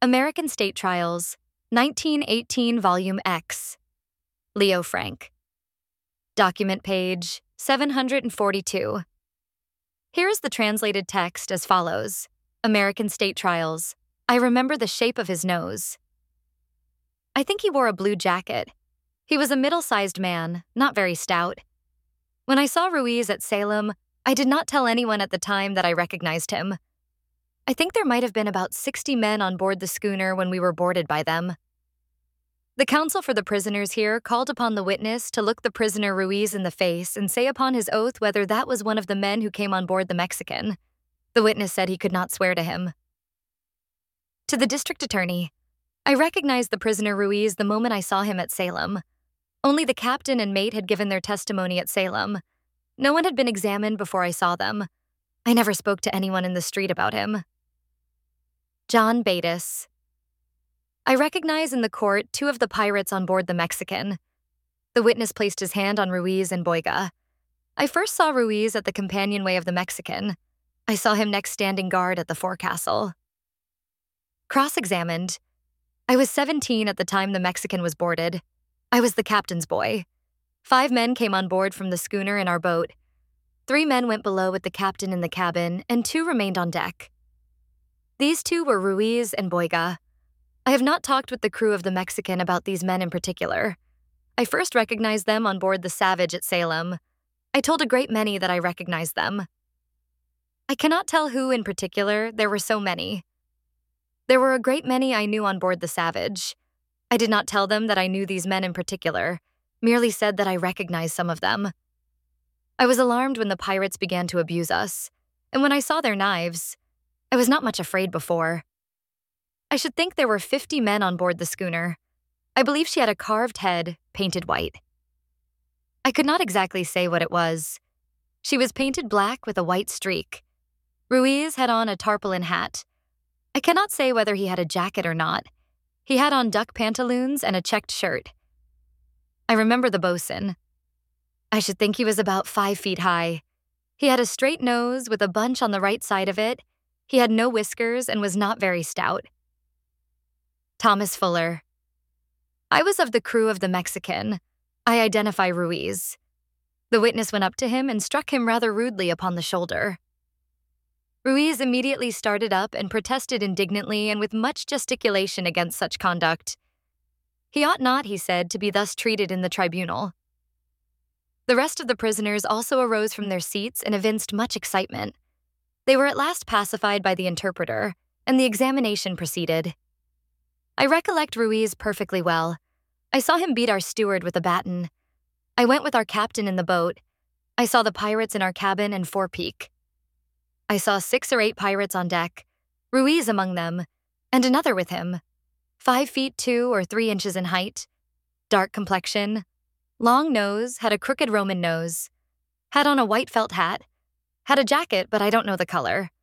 American State Trials, 1918 Volume X. Leo Frank. Document page 742. Here is the translated text as follows. American State Trials. I remember the shape of his nose. I think he wore a blue jacket. He was a middle-sized man, not very stout. When I saw Ruiz at Salem, I did not tell anyone at the time that I recognized him. I think there might have been about 60 men on board the schooner when we were boarded by them. The counsel for the prisoners here called upon the witness to look the prisoner Ruiz in the face and say upon his oath whether that was one of the men who came on board the Mexican. The witness said he could not swear to him. To the district attorney, I recognized the prisoner Ruiz the moment I saw him at Salem. Only the captain and mate had given their testimony at Salem. No one had been examined before I saw them. I never spoke to anyone in the street about him. John Batis. I recognize in the court 2 of the pirates on board the Mexican. The witness placed his hand on Ruiz and Boyga. I first saw Ruiz at the companionway of the Mexican. I saw him next standing guard at the forecastle. Cross-examined. I was 17 at the time the Mexican was boarded. I was the captain's boy. 5 men came on board from the schooner in our boat. 3 men went below with the captain in the cabin, and 2 remained on deck. These 2 were Ruiz and Boyga. I have not talked with the crew of the Mexican about these men in particular. I first recognized them on board the Savage at Salem. I told a great many that I recognized them. I cannot tell who in particular, there were so many. There were a great many I knew on board the Savage. I did not tell them that I knew these men in particular, merely said that I recognized some of them. I was alarmed when the pirates began to abuse us, and when I saw their knives, I was not much afraid before. I should think there were 50 men on board the schooner. I believe she had a carved head, painted white. I could not exactly say what it was. She was painted black with a white streak. Ruiz had on a tarpaulin hat. I cannot say whether he had a jacket or not. He had on duck pantaloons and a checked shirt. I remember the bosun. I should think he was about 5 feet high. He had a straight nose with a bunch on the right side of it. He had no whiskers and was not very stout. Thomas Fuller. I was of the crew of the Mexican. I identify Ruiz. The witness went up to him and struck him rather rudely upon the shoulder. Ruiz immediately started up and protested indignantly and with much gesticulation against such conduct. He ought not, he said, to be thus treated in the tribunal. The rest of the prisoners also arose from their seats and evinced much excitement. They were at last pacified by the interpreter, and the examination proceeded. I recollect Ruiz perfectly well. I saw him beat our steward with a baton. I went with our captain in the boat. I saw the pirates in our cabin and forepeak. I saw 6 or 8 pirates on deck, Ruiz among them, and another with him, 5 feet 2 or 3 inches in height, dark complexion, long nose, had a crooked Roman nose, had on a white felt hat, had a jacket but I don't know the color.